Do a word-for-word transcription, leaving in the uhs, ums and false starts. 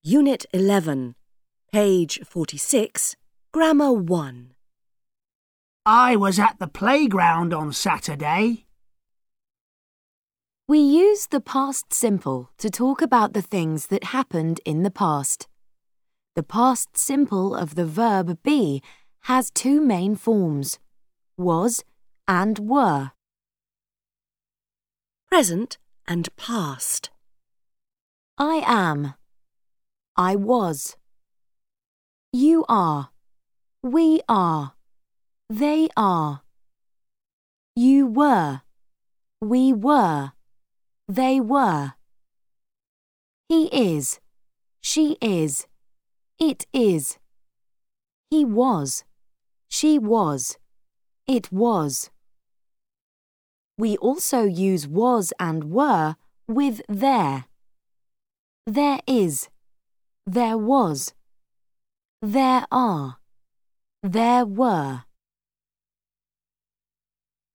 Unit eleven, page forty-six, Grammar one. I was at the playground on Saturday. We use the past simple to talk about the things that happened in the past. The past simple of the verb be has two main forms, was and were. Present and past. I am. I was. You are. We are. They are. You were. We were. They were. He is. She is. It is. He was. She was. It was. We also use was and were with there. There is. There was. There are. There were.